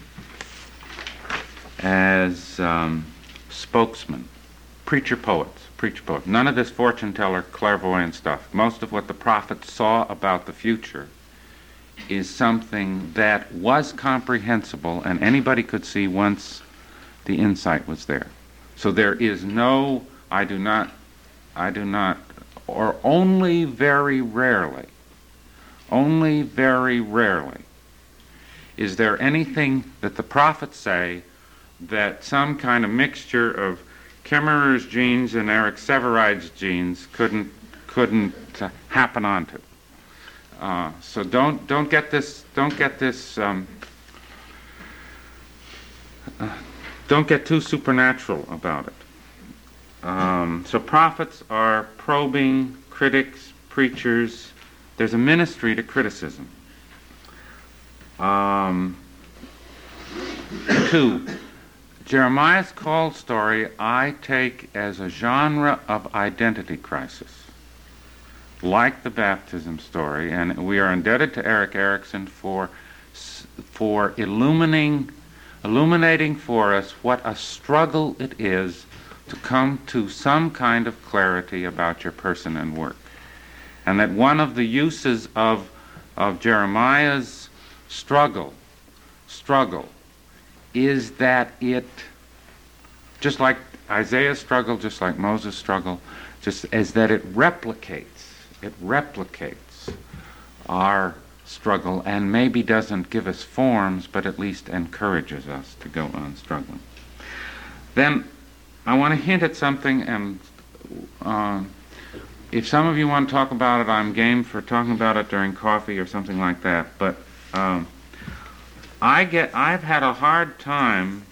as um, spokesmen, preacher poets. Preacher poet. None of this fortune teller, clairvoyant stuff. Most of what the prophets saw about the future is something that was comprehensible and anybody could see once the insight was there. So there is no, I do not, I do not, or only very rarely, only very rarely is there anything that the prophets say that some kind of mixture of Kimmerer's genes and Eric Severide's genes couldn't couldn't uh, happen onto. Uh, so don't don't get this don't get this um, uh, don't get too supernatural about it. Um, so prophets are probing critics, preachers. There's a ministry to criticism. Um, two. Jeremiah's call story I take as a genre of identity crisis, like the baptism story, and we are indebted to Eric Erickson for for illuminating illuminating for us what a struggle it is to come to some kind of clarity about your person and work, and that one of the uses of of Jeremiah's struggle struggle is that it, just like Isaiah's struggle, just like Moses' struggle, just as that it replicates, it replicates our struggle and maybe doesn't give us forms, but at least encourages us to go on struggling. Then I want to hint at something, and uh, if some of you want to talk about it, I'm game for talking about it during coffee or something like that, but um, I get, I've had a hard time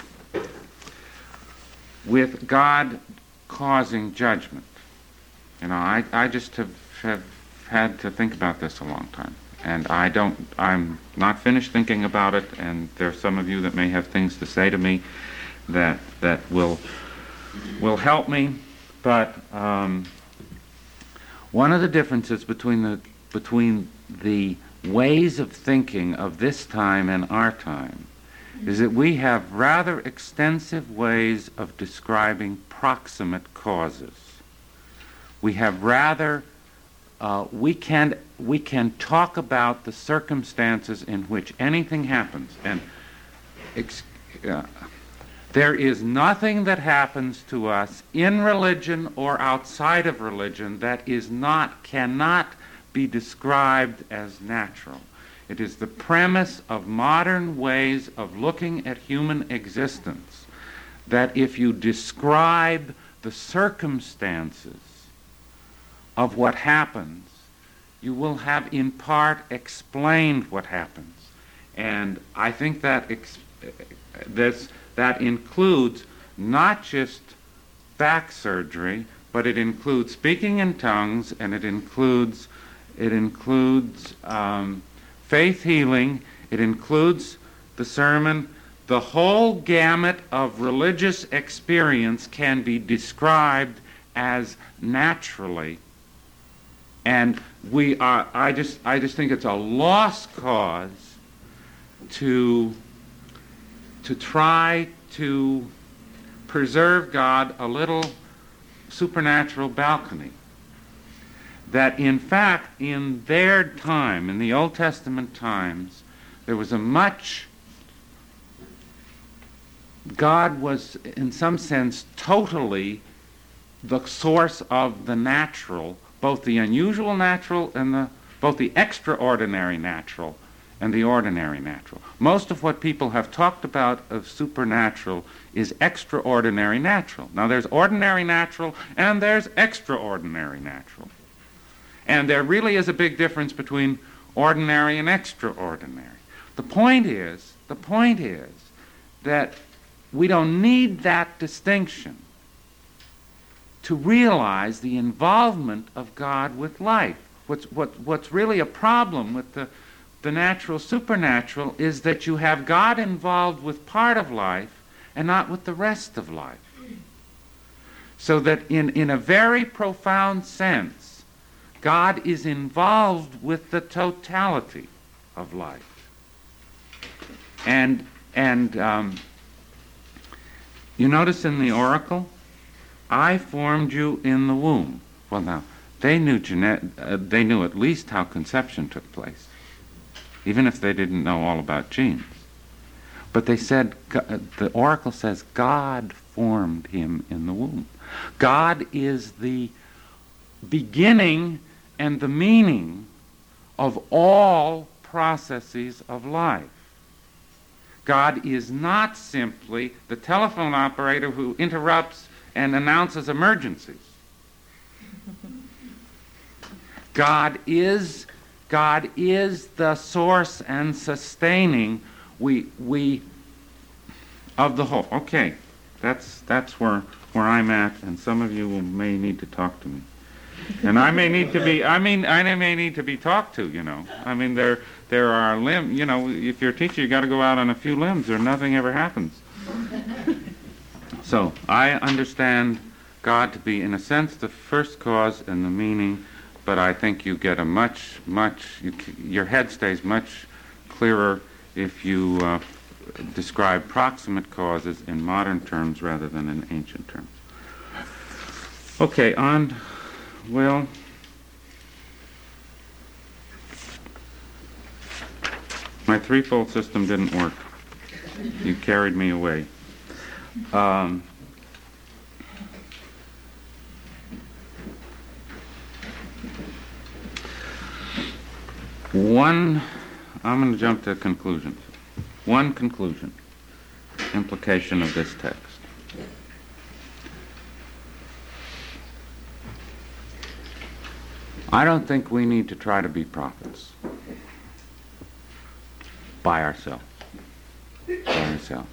with God causing judgment. You know, I, I just have, have had to think about this a long time. And I don't, I'm not finished thinking about it, and there are some of you that may have things to say to me that, that will, will help me. But um, one of the differences between the, between the ways of thinking of this time and our time is that we have rather extensive ways of describing proximate causes. We have rather, uh, we can we can talk about the circumstances in which anything happens, and ex- uh, there is nothing that happens to us in religion or outside of religion that is not, cannot be described as natural. It is the premise of modern ways of looking at human existence that if you describe the circumstances of what happens, you will have in part explained what happens. And I think that ex- this that includes not just back surgery, but it includes speaking in tongues, and it includes It includes um, faith healing. It includes the sermon. The whole gamut of religious experience can be described as naturally. And we are, I just, I just think it's a lost cause to, to try to preserve God a little supernatural balcony. That in fact, in their time, in the Old Testament times, there was a much, God was in some sense totally the source of the natural, both the unusual natural and the, both the extraordinary natural and the ordinary natural. Most of what people have talked about of supernatural is extraordinary natural. Now there's ordinary natural and there's extraordinary natural. And there really is a big difference between ordinary and extraordinary. The point is, the point is that we don't need that distinction to realize the involvement of God with life. What's, what, what's really a problem with the, the natural supernatural is that you have God involved with part of life and not with the rest of life. So that in, in a very profound sense, God is involved with the totality of life. And, and um, you notice in the oracle, I formed you in the womb. Well, now, they knew genet- uh, they knew at least how conception took place, even if they didn't know all about genes. But they said, the oracle says, God formed him in the womb. God is the beginning and the meaning of all processes of life. God is not simply the telephone operator who interrupts and announces emergencies. God is, God is the source and sustaining we, we of the whole. Okay, that's that's where where I'm at, and some of you will, may need to talk to me, and I may need to be. I mean, I may need to be talked to. You know, I mean, there there are limbs. You know, if you're a teacher, you got to go out on a few limbs, or nothing ever happens. So I understand God to be, in a sense, the first cause and the meaning, but I think you get a much, much, you, your head stays much clearer if you uh, describe proximate causes in modern terms rather than in ancient terms. Okay, on, well, my threefold system didn't work. You carried me away. Um, one, I'm going to jump to conclusions. One conclusion, implication of this text. I don't think we need to try to be prophets by ourselves. By ourselves.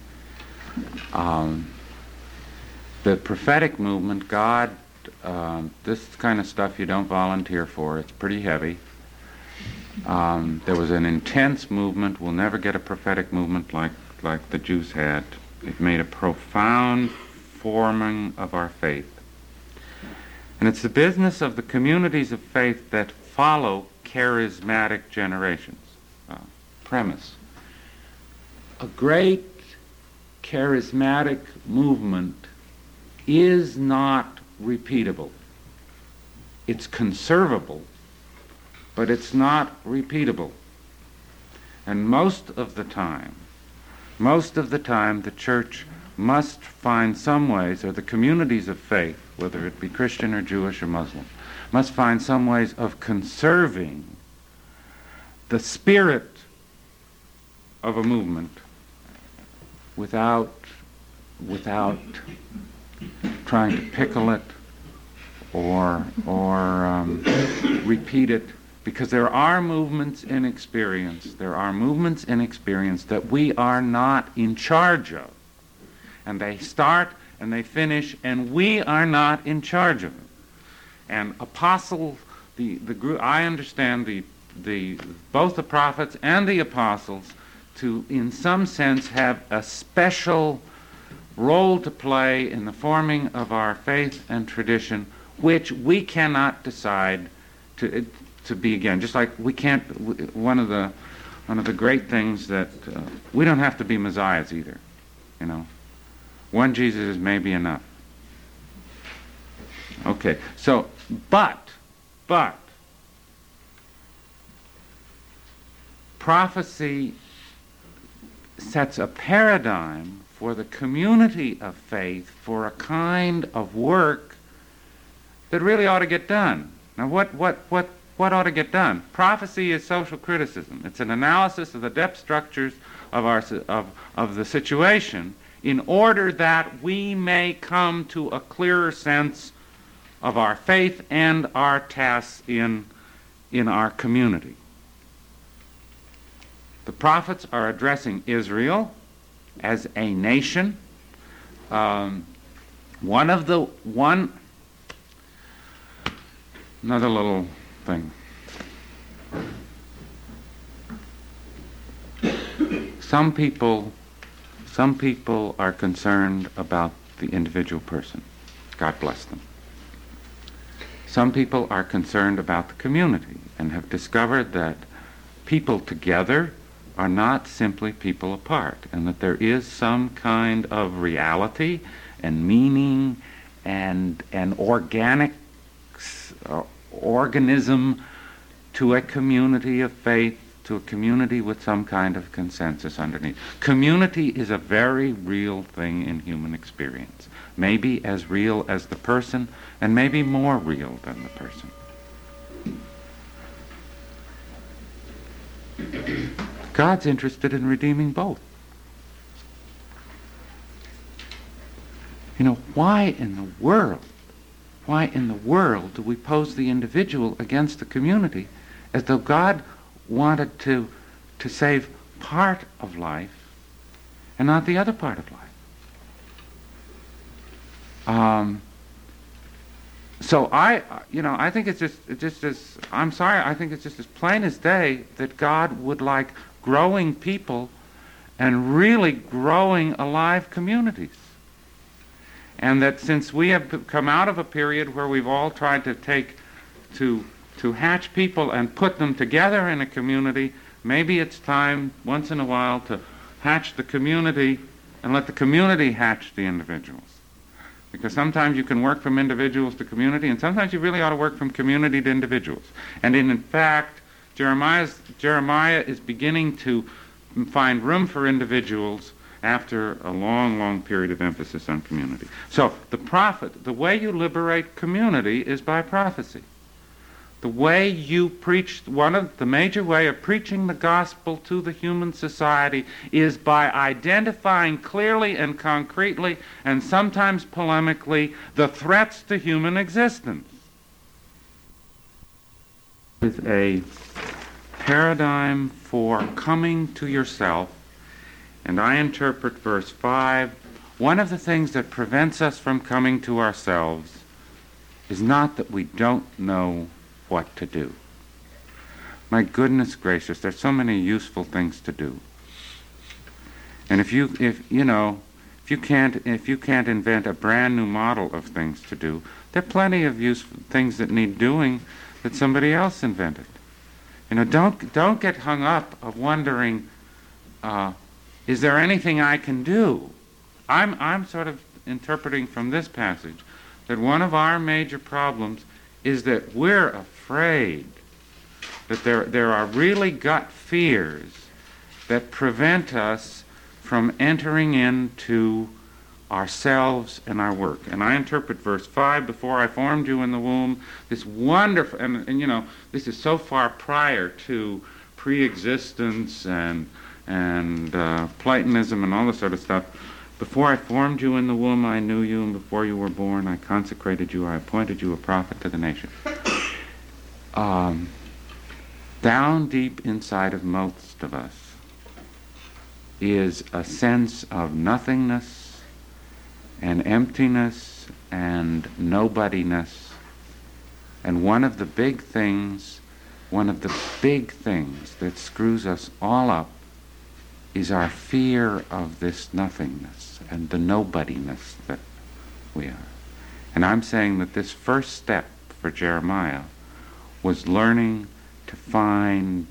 Um, the prophetic movement, God, um, this kind of stuff you don't volunteer for. It's pretty heavy. Um, there was an intense movement. We'll never get a prophetic movement like, like the Jews had. It made a profound forming of our faith. And it's the business of the communities of faith that follow charismatic generations. Uh, premise. A great charismatic movement is not repeatable. It's conservable, but it's not repeatable. And most of the time, most of the time the church must find some ways, or the communities of faith, whether it be Christian or Jewish or Muslim, must find some ways of conserving the spirit of a movement without without trying to pickle it or or um, repeat it, because there are movements in experience, there are movements in experience that we are not in charge of. And they start and they finish, and we are not in charge of them. And apostle, the, the group, I understand the the both the prophets and the apostles to, in some sense, have a special role to play in the forming of our faith and tradition, which we cannot decide to to be again. Just like we can't. One of the one of the great things that uh, we don't have to be messiahs either. You know, one Jesus is maybe enough. Okay, so but but prophecy sets a paradigm for the community of faith for a kind of work that really ought to get done. Now, what what what what ought to get done? Prophecy is social criticism. It's an analysis of the depth structures of our of of the situation in order that we may come to a clearer sense of our faith and our tasks in in our community. The prophets are addressing Israel as a nation, um, One of the, one, another little thing. Some people, some people are concerned about the individual person. God bless them. Some people are concerned about the community and have discovered that people together are not simply people apart, and that there is some kind of reality and meaning and an organic uh, organism to a community of faith, to a community with some kind of consensus underneath. Community is a very real thing in human experience, maybe as real as the person, and maybe more real than the person. God's interested in redeeming both. You know, why in the world, why in the world do we pose the individual against the community as though God wanted to, to save part of life and not the other part of life? Um, so I, you know, I think it's just, it's just as, I'm sorry, I think it's just as plain as day that God would like growing people and really growing alive communities. And that since we have come out of a period where we've all tried to take, to, to hatch people and put them together in a community, maybe it's time once in a while to hatch the community and let the community hatch the individuals. Because sometimes you can work from individuals to community, and sometimes you really ought to work from community to individuals. And in, in fact, Jeremiah's, Jeremiah is beginning to find room for individuals after a long, long period of emphasis on community. So the prophet, the way you liberate community is by prophecy. The way you preach, one of the major way of preaching the gospel to the human society is by identifying clearly and concretely, and sometimes polemically, the threats to human existence. With a paradigm for coming to yourself, and I interpret verse five, one of the things that prevents us from coming to ourselves is not that we don't know what to do. My goodness gracious, there's so many useful things to do. And if you, if you know, if you can't, if you can't invent a brand new model of things to do, there are plenty of useful things that need doing that somebody else invented. You know, don't don't get hung up of wondering, uh, is there anything I can do? I'm I'm sort of interpreting from this passage that one of our major problems is that we're afraid that there there are really gut fears that prevent us from entering into ourselves and our work. And I interpret verse five, before I formed you in the womb, this wonderful, and, and you know, this is so far prior to pre-existence and, and uh, Platonism and all this sort of stuff. Before I formed you in the womb, I knew you, and before you were born, I consecrated you, I appointed you a prophet to the nation. Um, down deep inside of most of us is a sense of nothingness and emptiness and nobodiness. And one of the big things, one of the big things that screws us all up is our fear of this nothingness and the nobodiness that we are. And I'm saying that this first step for Jeremiah was learning to find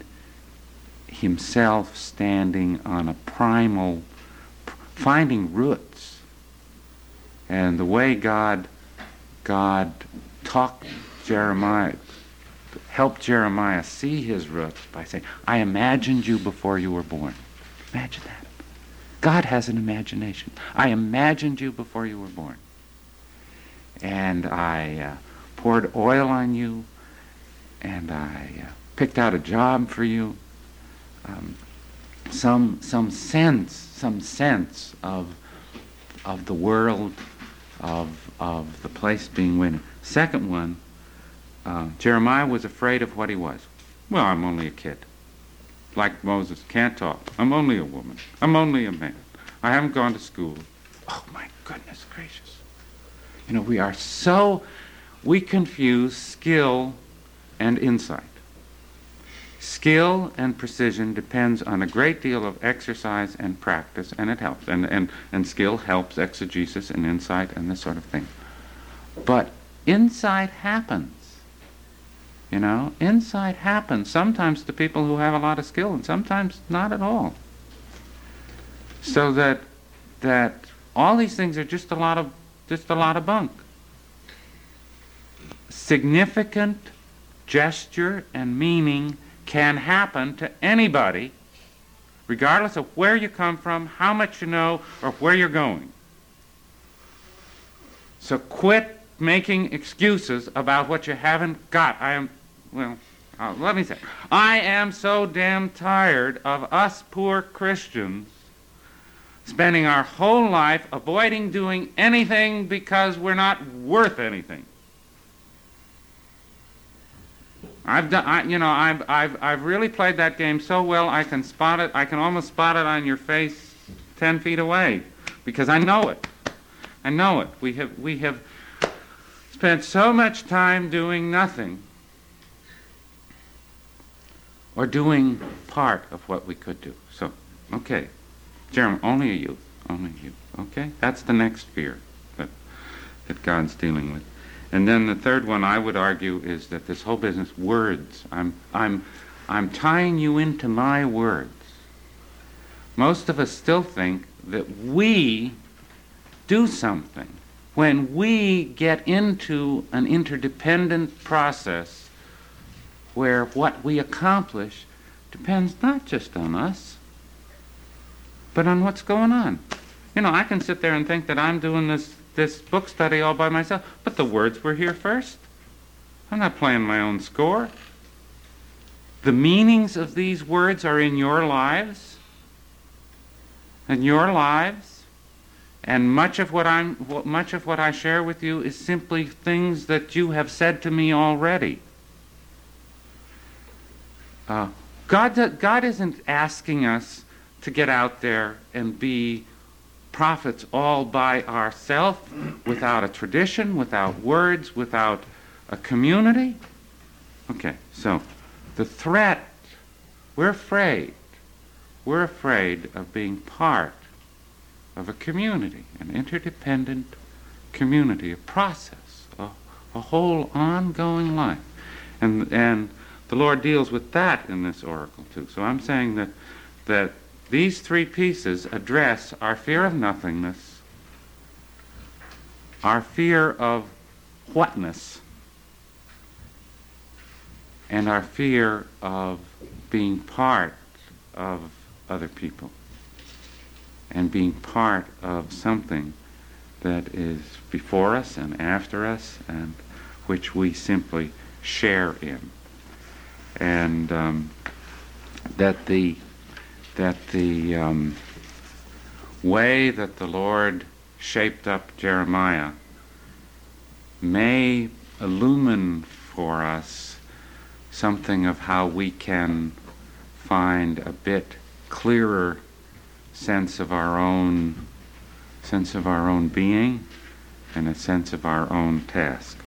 himself standing on a primal, finding roots. And the way God, God talked Jeremiah, helped Jeremiah see his roots by saying, I imagined you before you were born. Imagine that. God has an imagination. I imagined you before you were born. And I uh, poured oil on you, and I uh, picked out a job for you. Um, some some sense, some sense of of the world, of of the place being winning. Second one, uh, Jeremiah was afraid of what he was. Well, I'm only a kid. Like Moses, can't talk. I'm only a woman. I'm only a man. I haven't gone to school. Oh, my goodness gracious. You know, we are so, we confuse skill and insight. Skill and precision depends on a great deal of exercise and practice, and it helps. And, and, and skill helps exegesis and insight and this sort of thing. But insight happens. You know, insight happens sometimes to people who have a lot of skill and sometimes not at all. So that that all these things are just a lot of just a lot of bunk. Significant gesture and meaning can happen to anybody, regardless of where you come from, how much you know, or where you're going. So quit making excuses about what you haven't got. I am, well, uh, let me say, I am so damn tired of us poor Christians spending our whole life avoiding doing anything because we're not worth anything. I've done, I, you know, I've, I've, I've really played that game so well I can spot it, I can almost spot it on your face ten feet away, because I know it. I know it. We have, we have spent so much time doing nothing, or doing part of what we could do. So, okay, Jeremy, only a youth, only a youth, okay? That's the next fear that, that God's dealing with. And then the third one I would argue is that this whole business, words, I'm, I'm, I'm tying you into my words. Most of us still think that we do something when we get into an interdependent process where what we accomplish depends not just on us, but on what's going on. You know, I can sit there and think that I'm doing this this book study all by myself, but the words were here first. I'm not playing my own score. The meanings of these words are in your lives, in your lives, and much of what I'm, much of what I share with you is simply things that you have said to me already. Uh, God, God isn't asking us to get out there and be prophets all by ourselves, without a tradition, without words, without a community. Okay, so the threat, we're afraid. We're afraid of being part of a community, an interdependent community, a process, a, a whole ongoing life. And, and the Lord deals with that in this oracle too. So I'm saying that, that these three pieces address our fear of nothingness, our fear of whatness, and our fear of being part of other people and being part of something that is before us and after us and which we simply share in. And um, that the that the um, way that the Lord shaped up Jeremiah may illumine for us something of how we can find a bit clearer sense of our own sense of our own being and a sense of our own task.